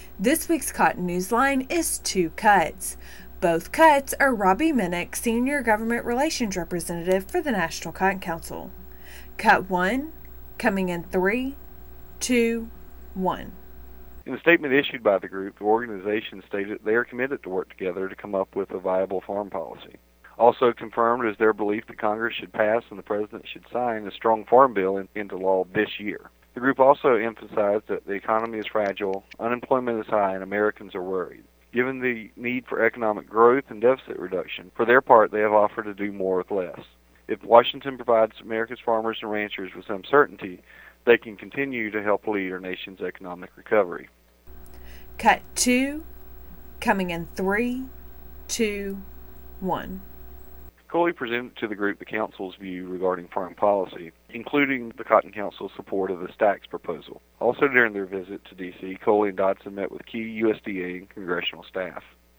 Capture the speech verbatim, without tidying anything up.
This week's Cotton Newsline is two cuts. Both cuts are Robbie Minnick, Senior Government Relations Representative for the National Cotton Council. Cut one, coming in three, two, one. In a statement issued by the group, the organization stated they are committed to work together to come up with a viable farm policy. Also confirmed is their belief that Congress should pass and the President should sign a strong farm bill in, into law this year. The group also emphasized that the economy is fragile, unemployment is high, and Americans are worried. Given the need for economic growth and deficit reduction, for their part they have offered to do more with less. If Washington provides America's farmers and ranchers with some certainty, they can continue to help lead our nation's economic recovery. Cut two, coming in three, two, one. Coley presented to the group the Council's view regarding farm policy, including the Cotton Council's support of the Stacks proposal. Also during their visit to D C, Coley and Dodson met with key U S D A and congressional staff.